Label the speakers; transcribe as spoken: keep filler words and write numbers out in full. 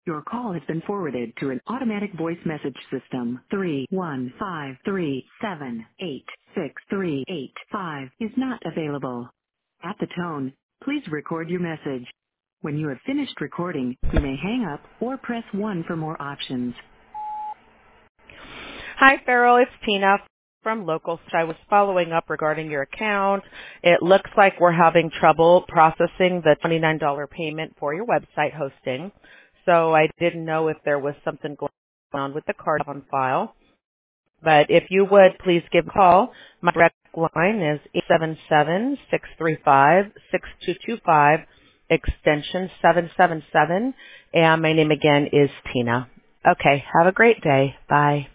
Speaker 1: Your call has been forwarded to an automatic voice message system. three one five three seven eight six three eight five is not available. At the tone, please record your message. When you have finished recording, you may hang up or press one for more options.
Speaker 2: Hi, Farrell. It's Tina from Local. I was following up regarding your account. It looks like we're having trouble processing the twenty-nine dollars payment for your website hosting. So I didn't know if there was something going on with the card on file. But if you would, please give a call. My direct line is eight seven seven, six three five, six two two five, extension seven seven seven. And my name again is Tina. Okay, have a great day. Bye.